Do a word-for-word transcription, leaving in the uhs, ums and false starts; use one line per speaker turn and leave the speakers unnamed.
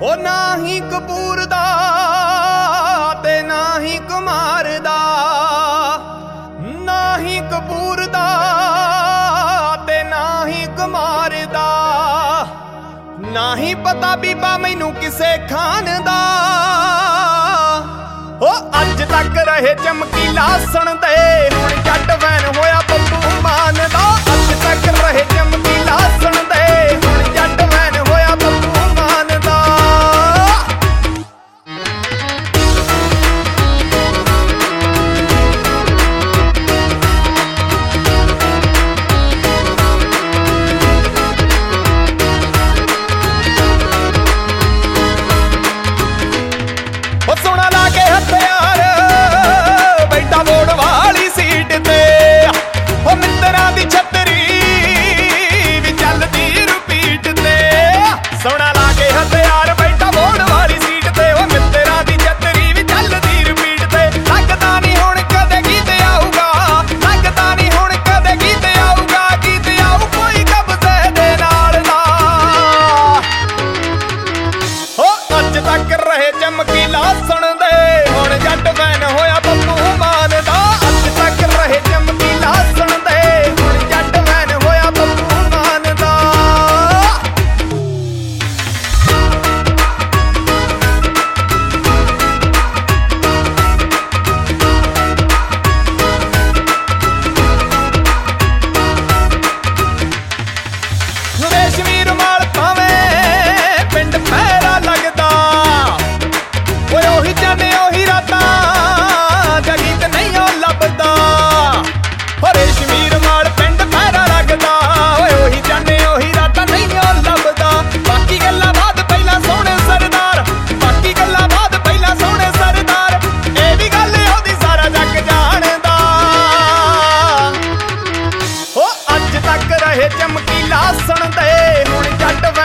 ਉਹ ਨਾ ਹੀ ਕਪੂਰ ਦਾ ਤੇ ਨਾ ਹੀ ਕੁਮਾਰ ਦਾ, ਨਾ ਹੀ ਕਪੂਰ ਦਾ ਤੇ ਨਾ ਹੀ ਕੁਮਾਰ ਦਾ, ਨਾ ਹੀ ਪਤਾ ਬੀਬਾ ਮੈਨੂੰ ਕਿਸੇ ਖਾਨ ਦਾ। ਉਹ ਅੱਜ ਤੱਕ ਰਹੇ ਚਮਕੀਲਾ ਸੁਣਦੇ, ਹੁਣ ਜੱਟ ਵੈਨ ਹੋਇਆ ਬੱਬੂ ਮਾਨ ਦਾ। ਅੱਜ ਤੱਕ ਰਹੇ ਚਮਕੀਲਾ ਸੁਣਦੇ, ਹੁਣ ਜੱਟ ਵੈਨ ਹੋਇਆ ਬੱਬੂ ਮਾਨ ਦਾ। ਉਹ ਸੋਹਣਾ ਲਾ ਕੇ ਹਥਿਆਰ ਬੈਠਾ ਵੋਟ ਵਾਲੀ ਸੀਟ ਤੇ, ਉਹ ਮਿੱਤਰਾਂ ਦੀ ਛਤਰੀ ਵੀ ਚੱਲਦੀ ਰਿਪੀਟ ਤੇ। ਸੋਹਣਾ ਲਾ ਕੇ ਹਥਿਆਰ ਬੈਠਾ ਵੋਟ ਵਾਲੀ ਸੀਟ ਤੇ, ਉਹ ਮਿੱਤਰਾਂ ਦੀ ਛਤਰੀ ਵੀ ਚੱਲਦੀ ਰਿਪੀਟ ਤੇ। ਲੱਗਦਾ ਨਹੀਂ ਹੁਣ ਕਦੇ ਗੀਤ ਆਊਗਾ, ਲੱਗਦਾ ਨਹੀਂ ਹੁਣ ਕਦੇ ਗੀਤ ਆਊਗਾ, ਗੀਤ ਆਊ ਕੋਈ ਕਬਜ਼ੇ ਦੇ ਨਾਲ ਦਾ। ਉਹ ਅੱਜ ਤੱਕ ਰਹੇ ਚਮਕੀਲਾ ਸੁਣਦੇ, ਹੁਣ ਜੱਟ ਵੈਨ ਹੋਇਆ ਬੱਬੂ ਮਾਨ ਦਾ। ਅੱਜ ਤੱਕ ਰਹੇ ਚਮਕੀਲਾ ਸੁਣਦੇ, ਹੁਣ ਜੱਟ ਵੈਨ ਹੋਇਆ ਬੱਬੂ ਮਾਨ ਦਾ। ਰੇਸ਼ਮੀ ਰੁਮਾਲ ਭਾਵੇਂ ਪਿੰਡ ਪੈਰਾ ਲੱਗਦਾ, ਓਏ ਉਹੀ ਚਾਹਨੇ ਉਹੀ ਰਾਤਾਂ ਜਗੀਤ ਨਹੀਂ ਉਹ ਲੱਭਦਾ। ਓ ਰੇਸ਼ਮੀ ਰੁਮਾਲ ਪਿੰਡ ਪੈਰਾ ਲੱਗਦਾ, ਓਏ ਉਹੀ ਚਾਹਨੇ ਉਹੀ ਰਾਤਾਂ ਨਹੀਂ ਉਹ ਲੱਭਦਾ। ਬਾਕੀ ਗੱਲਾਂ ਬਾਅਦ ਪਹਿਲਾਂ ਸੋਹਣੇ ਸਰਦਾਰ, ਬਾਕੀ ਗੱਲਾਂ ਬਾਅਦ ਪਹਿਲਾਂ ਸੋਹਣੇ ਸਰਦਾਰ, ਇਹ ਵੀ ਗੱਲ ਉਹਦੀ ਸਾਰਾ ਜੱਗ ਜਾਣਦਾ। ਓ ਅੱਜ ਤੱਕ ਰਹੇ ਚਮਕੀਲਾ ਸੁਣਦੇ, ਹੁਣ ਜੱਟ